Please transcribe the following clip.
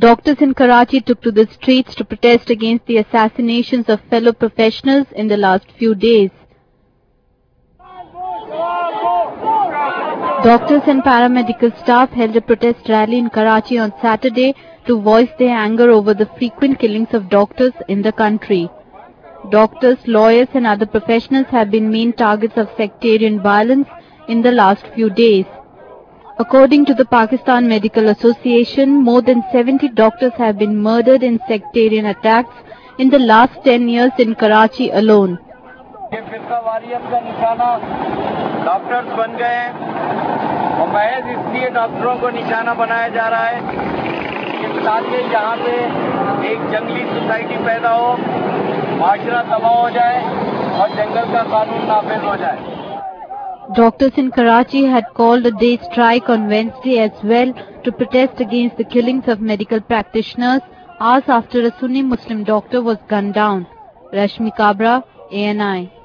Doctors in Karachi took to the streets to protest against the assassinations of fellow professionals in the last few days. Doctors and paramedical staff held a protest rally in Karachi on Saturday to voice their anger over the frequent killings of doctors in the country. Doctors, lawyers and other professionals have been main targets of sectarian violence in the last few days. According to the Pakistan Medical Association, more than 70 doctors have been murdered in sectarian attacks in the last 10 years in Karachi alone. ये फिरका वारियत का निशाना doctors बन गए हैं और महज इसलिए डॉक्टरों को निशाना बनाया जा रहा है कि ताकि यहाँ पे एक जंगली सोसाइटी पैदा हो, माशरा तबाह हो जाए और जंगल का कानून नाफिज हो जाए. Doctors in Karachi had called a day strike on Wednesday as well to protest against the killings of medical practitioners hours after a Sunni Muslim doctor was gunned down. Rashmi Kabra, ANI.